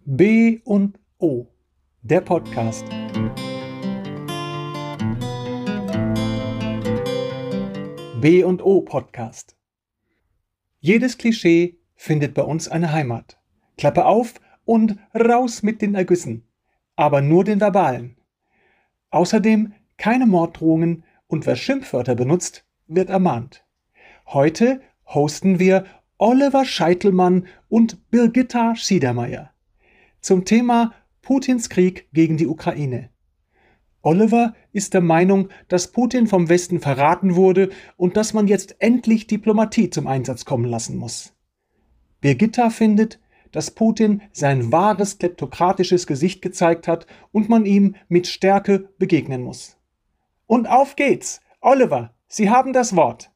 B und O, der Podcast. B und O Podcast. Jedes Klischee findet bei uns eine Heimat. Klappe auf und raus mit den Ergüssen. Aber nur den verbalen. Außerdem keine Morddrohungen und wer Schimpfwörter benutzt, wird ermahnt. Heute hosten wir Oliver Scheitelmann und Birgitta Schiedermeier zum Thema Putins Krieg gegen die Ukraine. Oliver ist der Meinung, dass Putin vom Westen verraten wurde und dass man jetzt endlich Diplomatie zum Einsatz kommen lassen muss. Birgitta findet, dass Putin sein wahres kleptokratisches Gesicht gezeigt hat und man ihm mit Stärke begegnen muss. Und auf geht's! Oliver, Sie haben das Wort.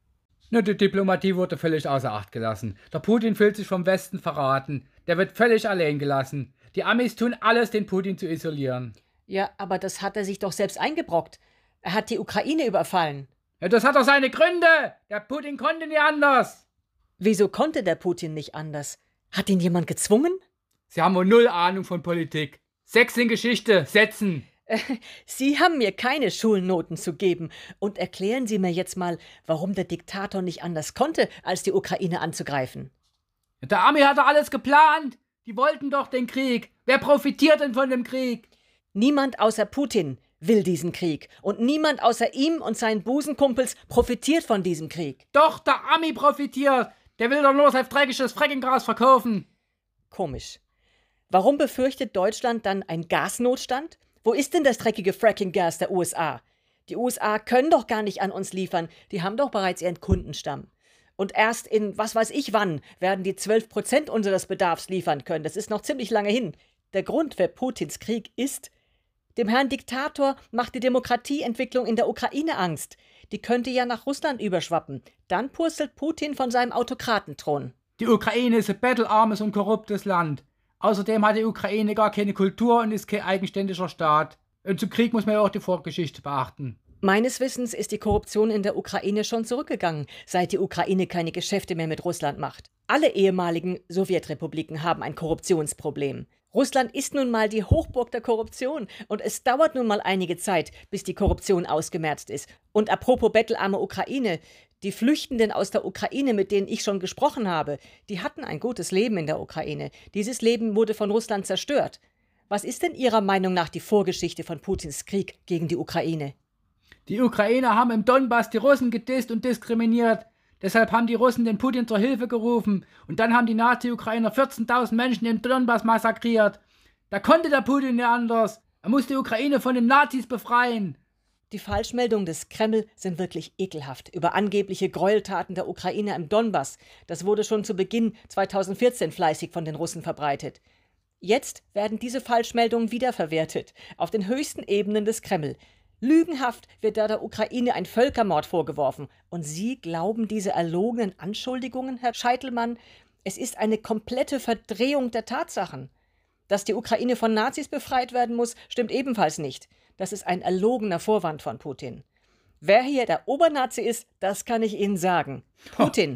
Die Diplomatie wurde völlig außer Acht gelassen. Der Putin fühlt sich vom Westen verraten. Der wird völlig allein gelassen. Die Amis tun alles, den Putin zu isolieren. Ja, aber das hat er sich doch selbst eingebrockt. Er hat die Ukraine überfallen. Ja, das hat doch seine Gründe. Der Putin konnte nicht anders. Wieso konnte der Putin nicht anders? Hat ihn jemand gezwungen? Sie haben wohl null Ahnung von Politik. 6 in Geschichte, Sätzen. Sie haben mir keine Schulnoten zu geben. Und erklären Sie mir jetzt mal, warum der Diktator nicht anders konnte, als die Ukraine anzugreifen. Der Army hat doch alles geplant. Die wollten doch den Krieg. Wer profitiert denn von dem Krieg? Niemand außer Putin will diesen Krieg. Und niemand außer ihm und seinen Busenkumpels profitiert von diesem Krieg. Doch, der Army profitiert. Der will doch nur sein dreckiges Frackinggas verkaufen. Komisch. Warum befürchtet Deutschland dann einen Gasnotstand? Wo ist denn das dreckige Frackinggas der USA? Die USA können doch gar nicht an uns liefern. Die haben doch bereits ihren Kundenstamm. Und erst in was weiß ich wann werden die 12% unseres Bedarfs liefern können. Das ist noch ziemlich lange hin. Der Grund für Putins Krieg ist, dem Herrn Diktator macht die Demokratieentwicklung in der Ukraine Angst. Die könnte ja nach Russland überschwappen. Dann purzelt Putin von seinem Autokratenthron. Die Ukraine ist ein bettelarmes und korruptes Land. Außerdem hat die Ukraine gar keine Kultur und ist kein eigenständiger Staat. Und zum Krieg muss man ja auch die Vorgeschichte beachten. Meines Wissens ist die Korruption in der Ukraine schon zurückgegangen, seit die Ukraine keine Geschäfte mehr mit Russland macht. Alle ehemaligen Sowjetrepubliken haben ein Korruptionsproblem. Russland ist nun mal die Hochburg der Korruption und es dauert nun mal einige Zeit, bis die Korruption ausgemerzt ist. Und apropos bettelarme Ukraine, die Flüchtenden aus der Ukraine, mit denen ich schon gesprochen habe, die hatten ein gutes Leben in der Ukraine. Dieses Leben wurde von Russland zerstört. Was ist denn Ihrer Meinung nach die Vorgeschichte von Putins Krieg gegen die Ukraine? Die Ukrainer haben im Donbass die Russen gedisst und diskriminiert. Deshalb haben die Russen den Putin zur Hilfe gerufen. Und dann haben die Nazi-Ukrainer 14.000 Menschen im Donbass massakriert. Da konnte der Putin nicht anders. Er musste die Ukraine von den Nazis befreien. Die Falschmeldungen des Kreml sind wirklich ekelhaft über angebliche Gräueltaten der Ukrainer im Donbass. Das wurde schon zu Beginn 2014 fleißig von den Russen verbreitet. Jetzt werden diese Falschmeldungen wiederverwertet, auf den höchsten Ebenen des Kreml. Lügenhaft wird da der Ukraine ein Völkermord vorgeworfen. Und Sie glauben diese erlogenen Anschuldigungen, Herr Scheitelmann? Es ist eine komplette Verdrehung der Tatsachen. Dass die Ukraine von Nazis befreit werden muss, stimmt ebenfalls nicht. Das ist ein erlogener Vorwand von Putin. Wer hier der Obernazi ist, das kann ich Ihnen sagen. Putin.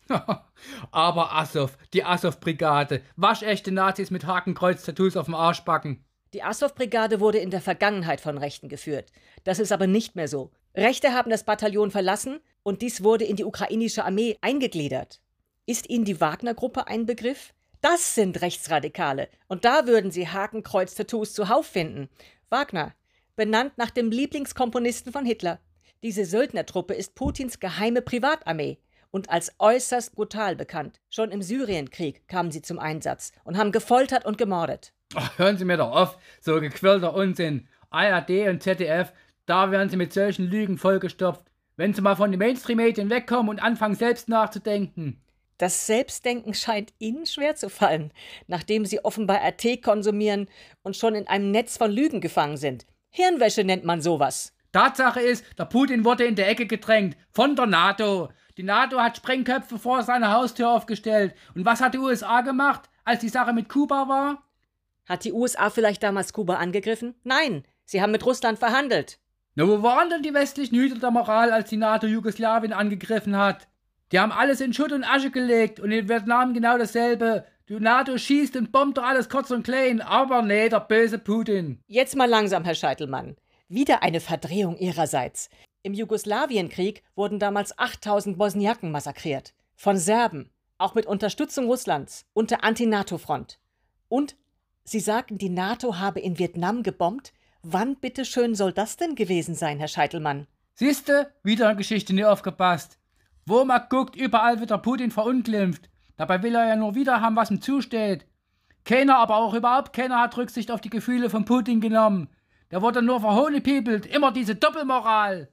Aber Azov, die Azov-Brigade, waschechte Nazis mit Hakenkreuz-Tattoos auf dem Arschbacken. Die Azov-Brigade wurde in der Vergangenheit von Rechten geführt. Das ist aber nicht mehr so. Rechte haben das Bataillon verlassen und dies wurde in die ukrainische Armee eingegliedert. Ist Ihnen die Wagner-Gruppe ein Begriff? Das sind Rechtsradikale. Und da würden Sie Hakenkreuz-Tattoos zuhauf finden. Wagner, benannt nach dem Lieblingskomponisten von Hitler. Diese Söldnertruppe ist Putins geheime Privatarmee und als äußerst brutal bekannt. Schon im Syrienkrieg kamen sie zum Einsatz und haben gefoltert und gemordet. Ach, hören Sie mir doch auf, so gequirlter Unsinn. ARD und ZDF, da werden Sie mit solchen Lügen vollgestopft. Wenn Sie mal von den Mainstream-Medien wegkommen und anfangen, selbst nachzudenken. Das Selbstdenken scheint Ihnen schwer zu fallen, nachdem Sie offenbar RT konsumieren und schon in einem Netz von Lügen gefangen sind. Hirnwäsche nennt man sowas. Tatsache ist, der Putin wurde in der Ecke gedrängt. Von der NATO. Die NATO hat Sprengköpfe vor seiner Haustür aufgestellt. Und was hat die USA gemacht, als die Sache mit Kuba war? Hat die USA vielleicht damals Kuba angegriffen? Nein, sie haben mit Russland verhandelt. Na, wo waren denn die westlichen Hüter der Moral, als die NATO Jugoslawien angegriffen hat? Die haben alles in Schutt und Asche gelegt und in Vietnam genau dasselbe. Die NATO schießt und bombt doch alles kurz und klein. Aber nee, der böse Putin. Jetzt mal langsam, Herr Scheitelmann. Wieder eine Verdrehung Ihrerseits. Im Jugoslawienkrieg wurden damals 8000 Bosniaken massakriert. Von Serben, auch mit Unterstützung Russlands, unter Anti-NATO-Front. Und Sie sagen, die NATO habe in Vietnam gebombt? Wann bitteschön soll das denn gewesen sein, Herr Scheitelmann? Siehste, wieder eine Geschichte nicht aufgepasst. Wo man guckt, überall wird der Putin verunglimpft. Dabei will er ja nur wieder haben, was ihm zusteht. Keiner, aber auch überhaupt keiner hat Rücksicht auf die Gefühle von Putin genommen. Der wurde nur verhohnepiepelt. Immer diese Doppelmoral.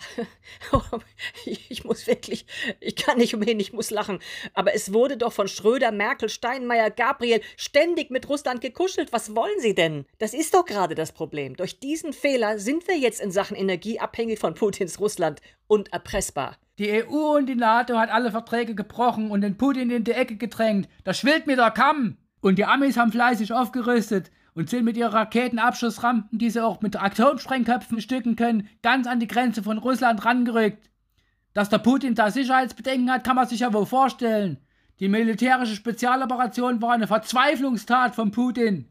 Ich kann nicht umhin, ich muss lachen. Aber es wurde doch von Schröder, Merkel, Steinmeier, Gabriel ständig mit Russland gekuschelt. Was wollen Sie denn? Das ist doch gerade das Problem. Durch diesen Fehler sind wir jetzt in Sachen Energie abhängig von Putins Russland und erpressbar. Die EU und die NATO hat alle Verträge gebrochen und den Putin in die Ecke gedrängt. Da schwillt mir der Kamm. Und die Amis haben fleißig aufgerüstet und sind mit ihren Raketenabschussrampen, die sie auch mit Atomsprengköpfen bestücken können, ganz an die Grenze von Russland rangerückt. Dass der Putin da Sicherheitsbedenken hat, kann man sich ja wohl vorstellen. Die militärische Spezialoperation war eine Verzweiflungstat von Putin.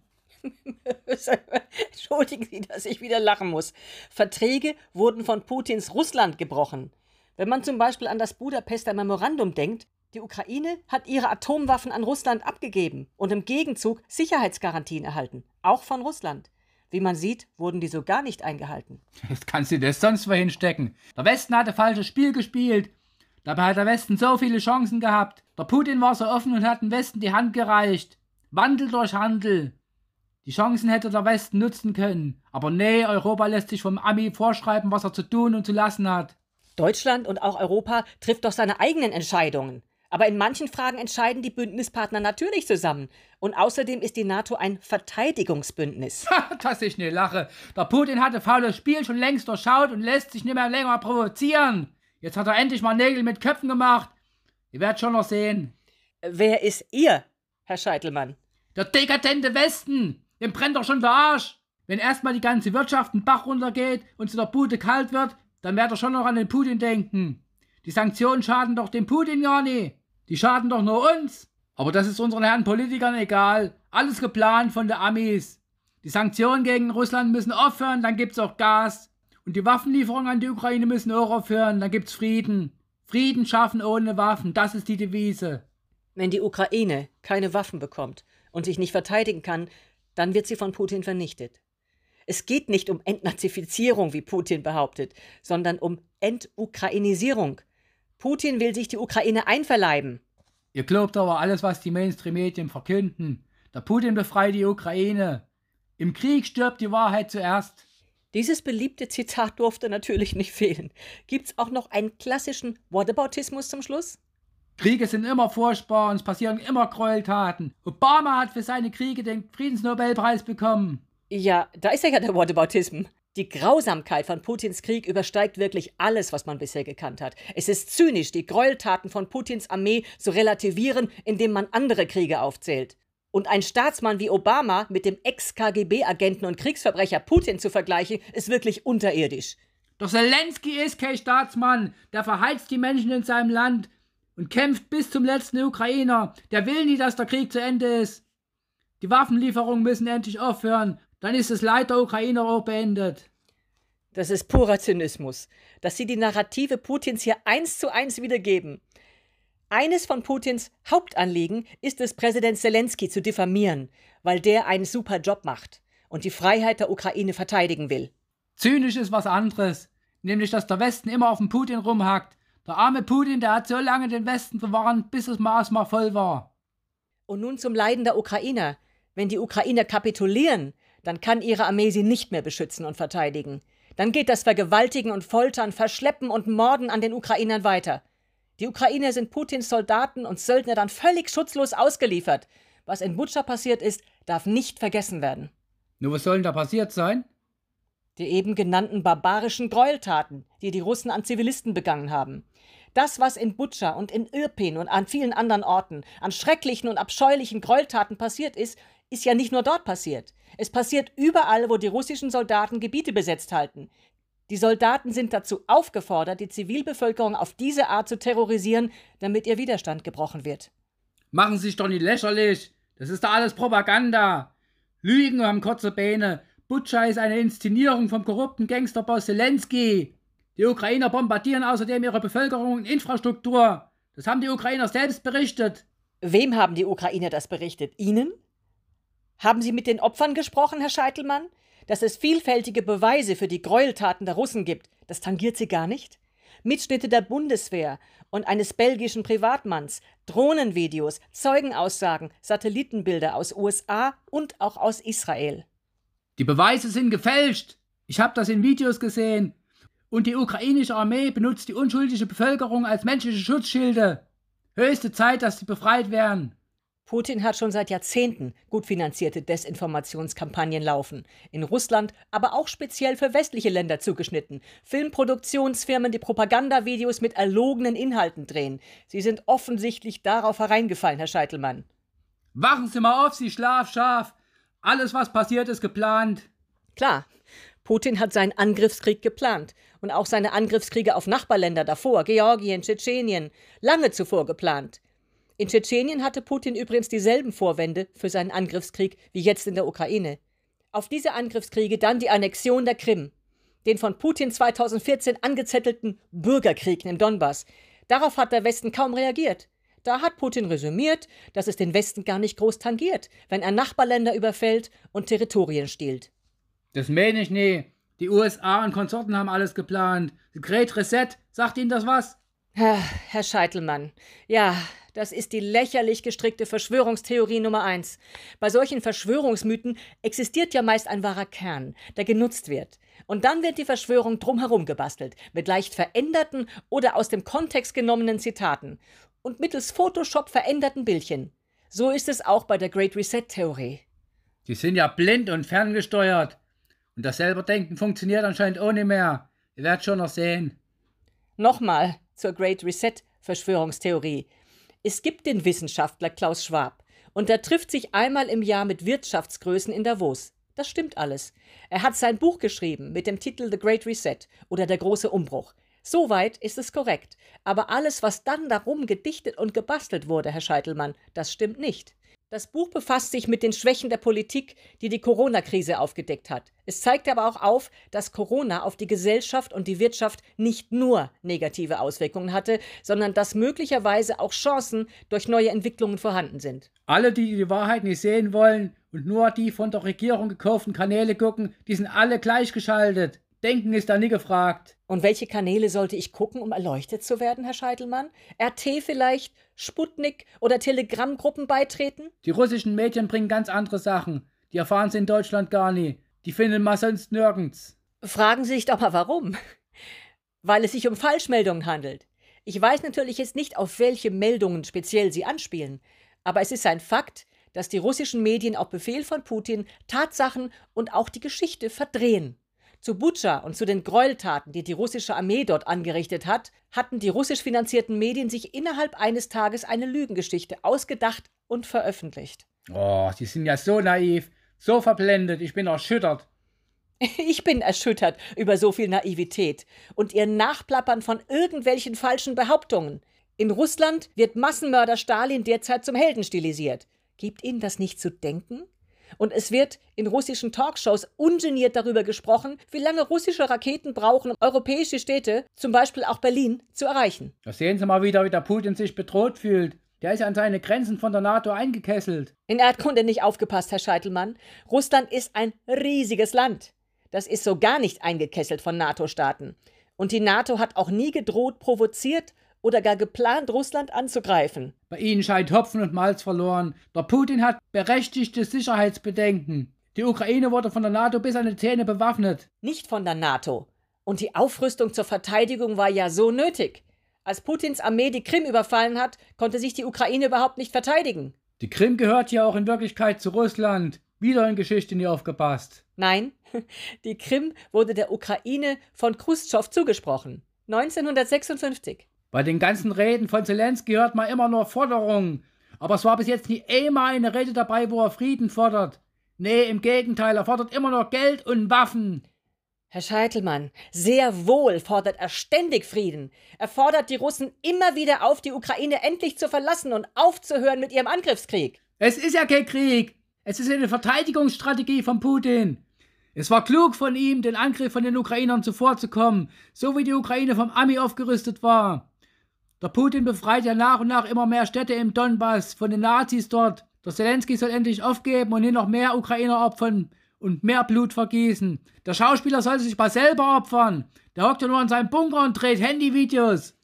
Entschuldigen Sie, dass ich wieder lachen muss. Verträge wurden von Putins Russland gebrochen. Wenn man zum Beispiel an das Budapester Memorandum denkt, die Ukraine hat ihre Atomwaffen an Russland abgegeben und im Gegenzug Sicherheitsgarantien erhalten, auch von Russland. Wie man sieht, wurden die so gar nicht eingehalten. Jetzt kannst du das sonst wohin stecken. Der Westen hatte falsches Spiel gespielt. Dabei hat der Westen so viele Chancen gehabt. Der Putin war so offen und hat dem Westen die Hand gereicht. Wandel durch Handel. Die Chancen hätte der Westen nutzen können. Aber nee, Europa lässt sich vom Ami vorschreiben, was er zu tun und zu lassen hat. Deutschland und auch Europa trifft doch seine eigenen Entscheidungen. Aber in manchen Fragen entscheiden die Bündnispartner natürlich zusammen. Und außerdem ist die NATO ein Verteidigungsbündnis. Dass ich nicht lache. Der Putin hatte faules Spiel schon längst durchschaut und lässt sich nicht mehr länger provozieren. Jetzt hat er endlich mal Nägel mit Köpfen gemacht. Ihr werdet schon noch sehen. Wer ist ihr, Herr Scheitelmann? Der dekadente Westen. Dem brennt doch schon der Arsch. Wenn erstmal die ganze Wirtschaft den Bach runtergeht und zu der Bude kalt wird, dann wird er schon noch an den Putin denken. Die Sanktionen schaden doch dem Putin gar nicht. Die schaden doch nur uns. Aber das ist unseren Herren Politikern egal. Alles geplant von den Amis. Die Sanktionen gegen Russland müssen aufhören, dann gibt's auch Gas. Und die Waffenlieferungen an die Ukraine müssen auch aufhören, dann gibt's Frieden. Frieden schaffen ohne Waffen, das ist die Devise. Wenn die Ukraine keine Waffen bekommt und sich nicht verteidigen kann, dann wird sie von Putin vernichtet. Es geht nicht um Entnazifizierung, wie Putin behauptet, sondern um Entukrainisierung. Putin will sich die Ukraine einverleiben. Ihr glaubt aber alles, was die Mainstream-Medien verkünden. Der Putin befreit die Ukraine. Im Krieg stirbt die Wahrheit zuerst. Dieses beliebte Zitat durfte natürlich nicht fehlen. Gibt's auch noch einen klassischen Whataboutismus zum Schluss? Kriege sind immer furchtbar und es passieren immer Gräueltaten. Obama hat für seine Kriege den Friedensnobelpreis bekommen. Ja, da ist ja der Whataboutism. Die Grausamkeit von Putins Krieg übersteigt wirklich alles, was man bisher gekannt hat. Es ist zynisch, die Gräueltaten von Putins Armee zu relativieren, indem man andere Kriege aufzählt. Und ein Staatsmann wie Obama mit dem Ex-KGB-Agenten und Kriegsverbrecher Putin zu vergleichen, ist wirklich unterirdisch. Doch Zelensky ist kein Staatsmann, der verheizt die Menschen in seinem Land und kämpft bis zum letzten Ukrainer. Der will nie, dass der Krieg zu Ende ist. Die Waffenlieferungen müssen endlich aufhören. Dann ist das Leid der Ukrainer auch beendet. Das ist purer Zynismus, dass Sie die Narrative Putins hier 1:1 wiedergeben. Eines von Putins Hauptanliegen ist es, Präsident Zelensky zu diffamieren, weil der einen super Job macht und die Freiheit der Ukraine verteidigen will. Zynisch ist was anderes, nämlich dass der Westen immer auf den Putin rumhackt. Der arme Putin, der hat so lange den Westen verwarnt, bis das Maß mal voll war. Und nun zum Leiden der Ukrainer. Wenn die Ukrainer kapitulieren, dann kann ihre Armee sie nicht mehr beschützen und verteidigen. Dann geht das Vergewaltigen und Foltern, Verschleppen und Morden an den Ukrainern weiter. Die Ukrainer sind Putins Soldaten und Söldner dann völlig schutzlos ausgeliefert. Was in Butscha passiert ist, darf nicht vergessen werden. Nur was soll denn da passiert sein? Die eben genannten barbarischen Gräueltaten, die die Russen an Zivilisten begangen haben. Das, was in Butscha und in Irpin und an vielen anderen Orten an schrecklichen und abscheulichen Gräueltaten passiert ist, ist ja nicht nur dort passiert. Es passiert überall, wo die russischen Soldaten Gebiete besetzt halten. Die Soldaten sind dazu aufgefordert, die Zivilbevölkerung auf diese Art zu terrorisieren, damit ihr Widerstand gebrochen wird. Machen Sie sich doch nicht lächerlich. Das ist doch alles Propaganda. Lügen haben kurze Beine. Butscha ist eine Inszenierung vom korrupten Gangsterboss Zelensky. Die Ukrainer bombardieren außerdem ihre Bevölkerung und Infrastruktur. Das haben die Ukrainer selbst berichtet. Wem haben die Ukrainer das berichtet? Ihnen? Haben Sie mit den Opfern gesprochen, Herr Scheitelmann? Dass es vielfältige Beweise für die Gräueltaten der Russen gibt, das tangiert Sie gar nicht? Mitschnitte der Bundeswehr und eines belgischen Privatmanns, Drohnenvideos, Zeugenaussagen, Satellitenbilder aus USA und auch aus Israel. Die Beweise sind gefälscht. Ich habe das in Videos gesehen. Und die ukrainische Armee benutzt die unschuldige Bevölkerung als menschliche Schutzschilde. Höchste Zeit, dass sie befreit werden. Putin hat schon seit Jahrzehnten gut finanzierte Desinformationskampagnen laufen. In Russland, aber auch speziell für westliche Länder zugeschnitten. Filmproduktionsfirmen, die Propagandavideos mit erlogenen Inhalten drehen. Sie sind offensichtlich darauf hereingefallen, Herr Scheitelmann. Wachen Sie mal auf, Sie Schlafschaf. Alles, was passiert, ist geplant. Klar, Putin hat seinen Angriffskrieg geplant. Und auch seine Angriffskriege auf Nachbarländer davor, Georgien, Tschetschenien, lange zuvor geplant. In Tschetschenien hatte Putin übrigens dieselben Vorwände für seinen Angriffskrieg wie jetzt in der Ukraine. Auf diese Angriffskriege dann die Annexion der Krim, den von Putin 2014 angezettelten Bürgerkrieg im Donbass. Darauf hat der Westen kaum reagiert. Da hat Putin resümiert, dass es den Westen gar nicht groß tangiert, wenn er Nachbarländer überfällt und Territorien stiehlt. Das meine ich nie. Die USA und Konsorten haben alles geplant. The Great Reset, sagt Ihnen das was? Herr Scheitelmann, ja, das ist die lächerlich gestrickte Verschwörungstheorie Nummer 1. Bei solchen Verschwörungsmythen existiert ja meist ein wahrer Kern, der genutzt wird. Und dann wird die Verschwörung drumherum gebastelt, mit leicht veränderten oder aus dem Kontext genommenen Zitaten und mittels Photoshop veränderten Bildchen. So ist es auch bei der Great Reset-Theorie. Die sind ja blind und ferngesteuert. Und das Selberdenken funktioniert anscheinend auch nicht mehr. Ihr werdet schon noch sehen. Nochmal zur Great Reset-Verschwörungstheorie. Es gibt den Wissenschaftler Klaus Schwab und der trifft sich einmal im Jahr mit Wirtschaftsgrößen in Davos. Das stimmt alles. Er hat sein Buch geschrieben mit dem Titel The Great Reset oder Der große Umbruch. Soweit ist es korrekt. Aber alles, was dann darum gedichtet und gebastelt wurde, Herr Scheitelmann, das stimmt nicht. Das Buch befasst sich mit den Schwächen der Politik, die die Corona-Krise aufgedeckt hat. Es zeigt aber auch auf, dass Corona auf die Gesellschaft und die Wirtschaft nicht nur negative Auswirkungen hatte, sondern dass möglicherweise auch Chancen durch neue Entwicklungen vorhanden sind. Alle, die die Wahrheit nicht sehen wollen und nur die von der Regierung gekauften Kanäle gucken, die sind alle gleichgeschaltet. Denken ist da nie gefragt. Und welche Kanäle sollte ich gucken, um erleuchtet zu werden, Herr Scheitelmann? RT vielleicht? Sputnik oder Telegram-Gruppen beitreten? Die russischen Medien bringen ganz andere Sachen. Die erfahren sie in Deutschland gar nie. Die finden man sonst nirgends. Fragen Sie sich doch mal, warum? Weil es sich um Falschmeldungen handelt. Ich weiß natürlich jetzt nicht, auf welche Meldungen speziell Sie anspielen. Aber es ist ein Fakt, dass die russischen Medien auf Befehl von Putin Tatsachen und auch die Geschichte verdrehen. Zu Butscha und zu den Gräueltaten, die die russische Armee dort angerichtet hat, hatten die russisch finanzierten Medien sich innerhalb eines Tages eine Lügengeschichte ausgedacht und veröffentlicht. Oh, die sind ja so naiv, so verblendet, ich bin erschüttert. Ich bin erschüttert über so viel Naivität und ihr Nachplappern von irgendwelchen falschen Behauptungen. In Russland wird Massenmörder Stalin derzeit zum Helden stilisiert. Gibt Ihnen das nicht zu denken? Und es wird in russischen Talkshows ungeniert darüber gesprochen, wie lange russische Raketen brauchen, um europäische Städte, zum Beispiel auch Berlin, zu erreichen. Da sehen Sie mal wieder, wie der Putin sich bedroht fühlt. Der ist an seine Grenzen von der NATO eingekesselt. In Erdkunde nicht aufgepasst, Herr Scheitelmann. Russland ist ein riesiges Land. Das ist so gar nicht eingekesselt von NATO-Staaten. Und die NATO hat auch nie gedroht, provoziert oder gar geplant, Russland anzugreifen. Bei Ihnen scheint Hopfen und Malz verloren. Der Putin hat berechtigte Sicherheitsbedenken. Die Ukraine wurde von der NATO bis an die Zähne bewaffnet. Nicht von der NATO. Und die Aufrüstung zur Verteidigung war ja so nötig. Als Putins Armee die Krim überfallen hat, konnte sich die Ukraine überhaupt nicht verteidigen. Die Krim gehört ja auch in Wirklichkeit zu Russland. Wieder in Geschichte nie aufgepasst. Nein, die Krim wurde der Ukraine von Chruschtschow zugesprochen. 1956. Bei den ganzen Reden von Zelensky hört man immer nur Forderungen. Aber es war bis jetzt nie einmal eine Rede dabei, wo er Frieden fordert. Nee, im Gegenteil, er fordert immer nur Geld und Waffen. Herr Scheitelmann, sehr wohl fordert er ständig Frieden. Er fordert die Russen immer wieder auf, die Ukraine endlich zu verlassen und aufzuhören mit ihrem Angriffskrieg. Es ist ja kein Krieg. Es ist eine Verteidigungsstrategie von Putin. Es war klug von ihm, den Angriff von den Ukrainern zuvorzukommen, so wie die Ukraine vom Ami aufgerüstet war. Der Putin befreit ja nach und nach immer mehr Städte im Donbass von den Nazis dort. Der Zelensky soll endlich aufgeben und nicht noch mehr Ukrainer opfern und mehr Blut vergießen. Der Schauspieler soll sich mal selber opfern. Der hockt ja nur in seinem Bunker und dreht Handyvideos.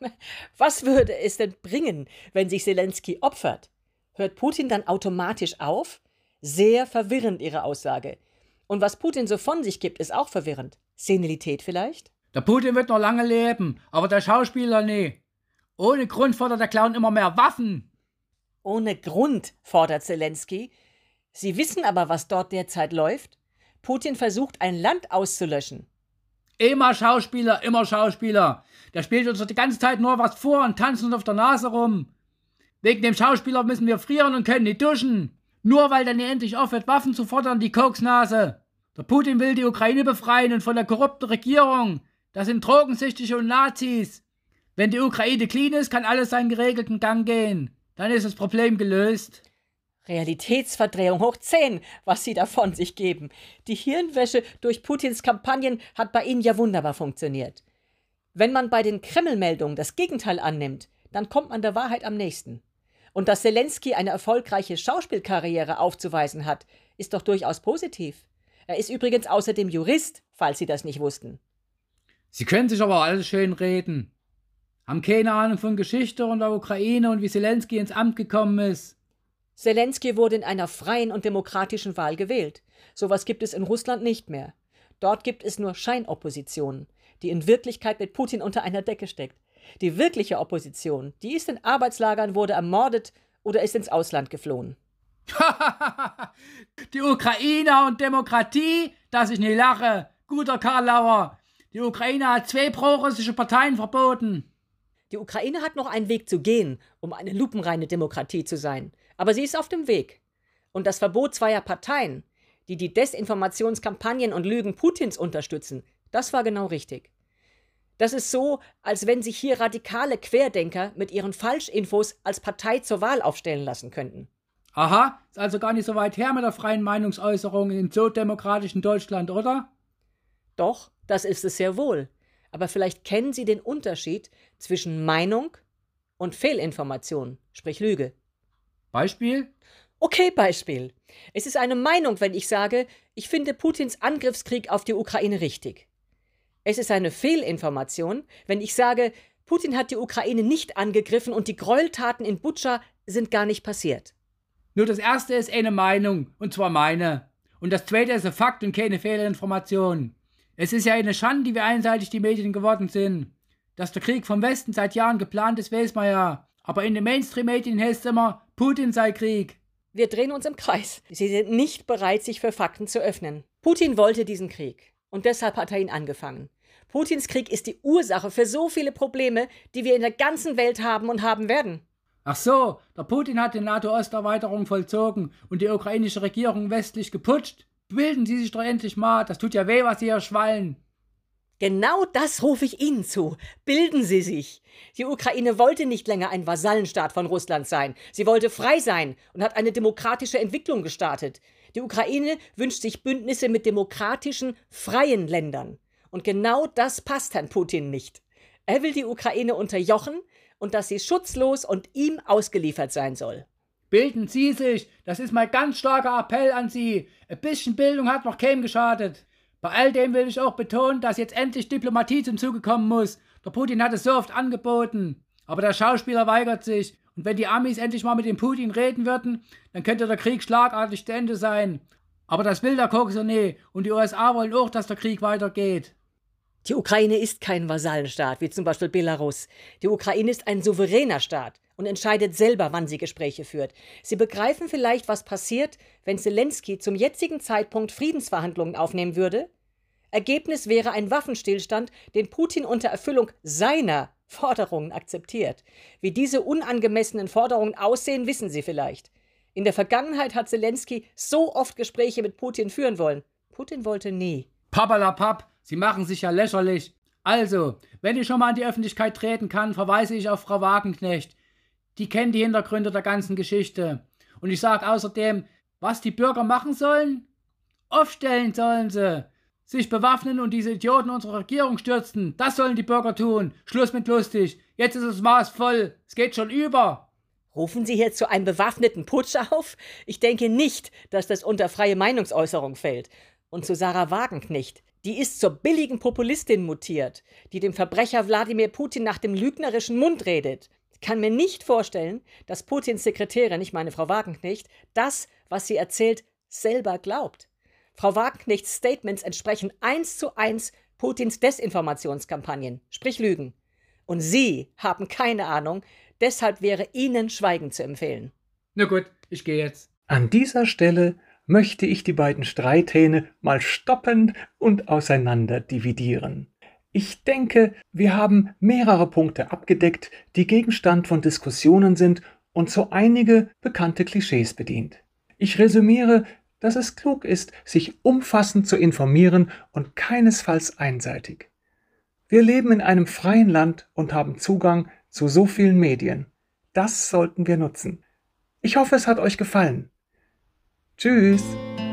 Was würde es denn bringen, wenn sich Zelensky opfert? Hört Putin dann automatisch auf? Sehr verwirrend, Ihre Aussage. Und was Putin so von sich gibt, ist auch verwirrend. Senilität vielleicht? Der Putin wird noch lange leben, aber der Schauspieler nie. Ohne Grund fordert der Clown immer mehr Waffen. Ohne Grund, fordert Zelensky. Sie wissen aber, was dort derzeit läuft. Putin versucht, ein Land auszulöschen. Immer Schauspieler, immer Schauspieler. Der spielt uns doch die ganze Zeit nur was vor und tanzt uns auf der Nase rum. Wegen dem Schauspieler müssen wir frieren und können nicht duschen. Nur weil dann endlich aufhört, Waffen zu fordern, die Koksnase. Der Putin will die Ukraine befreien und von der korrupten Regierung. Das sind Drogensüchtige und Nazis. Wenn die Ukraine clean ist, kann alles seinen geregelten Gang gehen. Dann ist das Problem gelöst. Realitätsverdrehung hoch 10, was Sie da von sich geben. Die Hirnwäsche durch Putins Kampagnen hat bei Ihnen ja wunderbar funktioniert. Wenn man bei den Kreml-Meldungen das Gegenteil annimmt, dann kommt man der Wahrheit am nächsten. Und dass Zelensky eine erfolgreiche Schauspielkarriere aufzuweisen hat, ist doch durchaus positiv. Er ist übrigens außerdem Jurist, falls Sie das nicht wussten. Sie können sich aber alles schön reden. Haben keine Ahnung von Geschichte und der Ukraine und wie Zelensky ins Amt gekommen ist. Zelensky wurde in einer freien und demokratischen Wahl gewählt. Sowas gibt es in Russland nicht mehr. Dort gibt es nur Scheinopposition, die in Wirklichkeit mit Putin unter einer Decke steckt. Die wirkliche Opposition, die ist in Arbeitslagern, wurde ermordet oder ist ins Ausland geflohen. Die Ukrainer und Demokratie, dass ich nicht lache. Guter Karlauer. Die Ukraine hat 2 prorussische Parteien verboten. Die Ukraine hat noch einen Weg zu gehen, um eine lupenreine Demokratie zu sein. Aber sie ist auf dem Weg. Und das Verbot 2 Parteien, die die Desinformationskampagnen und Lügen Putins unterstützen, das war genau richtig. Das ist so, als wenn sich hier radikale Querdenker mit ihren Falschinfos als Partei zur Wahl aufstellen lassen könnten. Aha, ist also gar nicht so weit her mit der freien Meinungsäußerung in so demokratischen Deutschland, oder? Doch, das ist es sehr wohl. Aber vielleicht kennen Sie den Unterschied zwischen Meinung und Fehlinformation, sprich Lüge. Beispiel? Okay, Beispiel. Es ist eine Meinung, wenn ich sage, ich finde Putins Angriffskrieg auf die Ukraine richtig. Es ist eine Fehlinformation, wenn ich sage, Putin hat die Ukraine nicht angegriffen und die Gräueltaten in Butscha sind gar nicht passiert. Nur das erste ist eine Meinung, und zwar meine. Und das zweite ist ein Fakt und keine Fehlinformation. Es ist ja eine Schande, wie einseitig die Medien geworden sind. Dass der Krieg vom Westen seit Jahren geplant ist, weiß man ja. Aber in den Mainstream-Medien heißt es immer, Putin sei Krieg. Wir drehen uns im Kreis. Sie sind nicht bereit, sich für Fakten zu öffnen. Putin wollte diesen Krieg. Und deshalb hat er ihn angefangen. Putins Krieg ist die Ursache für so viele Probleme, die wir in der ganzen Welt haben und haben werden. Ach so, der Putin hat die NATO-Osterweiterung vollzogen und die ukrainische Regierung westlich geputscht. Bilden Sie sich doch endlich mal, das tut ja weh, was Sie hier schwallen. Genau das rufe ich Ihnen zu. Bilden Sie sich. Die Ukraine wollte nicht länger ein Vasallenstaat von Russland sein. Sie wollte frei sein und hat eine demokratische Entwicklung gestartet. Die Ukraine wünscht sich Bündnisse mit demokratischen, freien Ländern. Und genau das passt Herrn Putin nicht. Er will die Ukraine unterjochen und dass sie schutzlos und ihm ausgeliefert sein soll. Bilden Sie sich, das ist mein ganz starker Appell an Sie. Ein bisschen Bildung hat noch keinem geschadet. Bei all dem will ich auch betonen, dass jetzt endlich Diplomatie zum Zuge kommen muss. Der Putin hat es so oft angeboten. Aber der Schauspieler weigert sich. Und wenn die Amis endlich mal mit dem Putin reden würden, dann könnte der Krieg schlagartig zu Ende sein. Aber das will der Kokser nie. Und die USA wollen auch, dass der Krieg weitergeht. Die Ukraine ist kein Vasallenstaat, wie zum Beispiel Belarus. Die Ukraine ist ein souveräner Staat und entscheidet selber, wann sie Gespräche führt. Sie begreifen vielleicht, was passiert, wenn Zelensky zum jetzigen Zeitpunkt Friedensverhandlungen aufnehmen würde? Ergebnis wäre ein Waffenstillstand, den Putin unter Erfüllung seiner Forderungen akzeptiert. Wie diese unangemessenen Forderungen aussehen, wissen Sie vielleicht. In der Vergangenheit hat Zelensky so oft Gespräche mit Putin führen wollen. Putin wollte nie. Pappalapapp, Sie machen sich ja lächerlich. Also, wenn ich schon mal in die Öffentlichkeit treten kann, verweise ich auf Frau Wagenknecht. Die kennt die Hintergründe der ganzen Geschichte. Und ich sage außerdem, was die Bürger machen sollen? Aufstellen sollen sie. Sich bewaffnen und diese Idioten unserer Regierung stürzen. Das sollen die Bürger tun. Schluss mit lustig. Jetzt ist das Maß voll. Es geht schon über. Rufen Sie hier zu einem bewaffneten Putsch auf? Ich denke nicht, dass das unter freie Meinungsäußerung fällt. Und zu Sarah Wagenknecht. Die ist zur billigen Populistin mutiert, die dem Verbrecher Wladimir Putin nach dem lügnerischen Mund redet. Ich kann mir nicht vorstellen, dass Putins Sekretärin, ich meine Frau Wagenknecht, das, was sie erzählt, selber glaubt. Frau Wagenknechts Statements entsprechen 1:1 Putins Desinformationskampagnen, sprich Lügen. Und Sie haben keine Ahnung, deshalb wäre Ihnen Schweigen zu empfehlen. Na gut, ich gehe jetzt. An dieser Stelle möchte ich die beiden Streithähne mal stoppen und auseinander dividieren. Ich denke, wir haben mehrere Punkte abgedeckt, die Gegenstand von Diskussionen sind und so einige bekannte Klischees bedient. Ich resümiere, dass es klug ist, sich umfassend zu informieren und keinesfalls einseitig. Wir leben in einem freien Land und haben Zugang zu so vielen Medien. Das sollten wir nutzen. Ich hoffe, es hat euch gefallen. Tschüss!